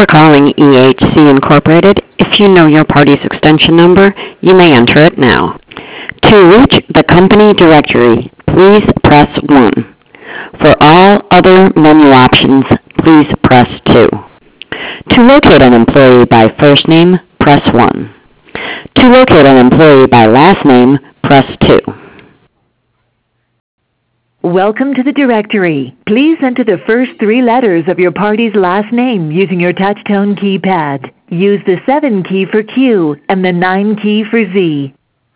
for calling EHC Incorporated. If you know your party's extension number, you may enter it now. To reach the company directory, please press 1. For all other menu options, please press 2. To locate an employee by first name, press 1. To locate an employee by last name, press 2. Welcome to the directory. Please enter the first 3 letters of your party's last name using your touch-tone keypad. Use the 7 key for Q and the 9 key for Z.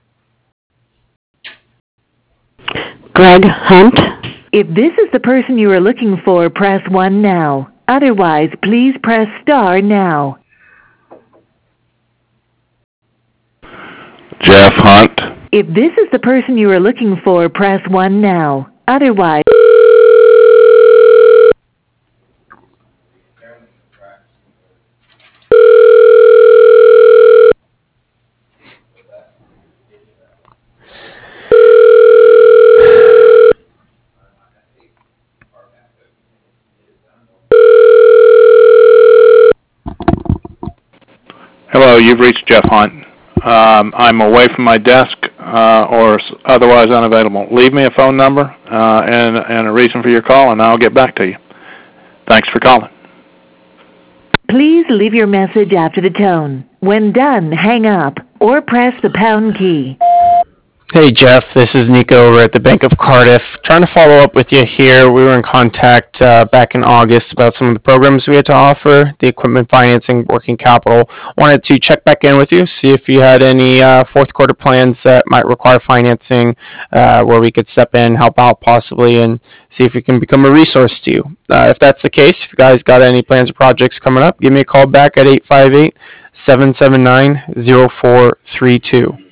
Greg Hunt. If this is the person you are looking for, press 1 now. Otherwise, please press star now. Jeff Hunt. If this is the person you are looking for, press 1 now. Otherwise... Hello, you've reached Jeff Hunt. I'm away from my desk or otherwise unavailable. Leave me a phone number and a reason for your call, and I'll get back to you. Thanks for calling. Please leave your message after the tone. When done, hang up or press the pound key. Hey Jeff, this is Nico over at the Bank of Cardiff. Trying to follow up with you here. We were in contact back in August about some of the programs we had to offer, the equipment financing, working capital. Wanted to check back in with you, see if you had any fourth quarter plans that might require financing where we could step in, help out possibly, and see if we can become a resource to you. If that's the case, if you guys got any plans or projects coming up, give me a call back at 858-779-0432.